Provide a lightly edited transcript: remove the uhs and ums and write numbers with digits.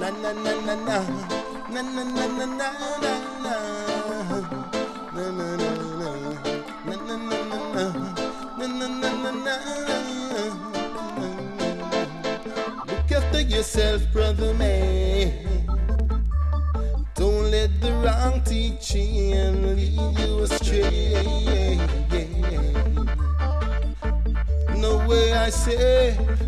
na na na na na na na na na na look after yourself, brother man. Don't let the wrong teaching lead you astray. No way, I say,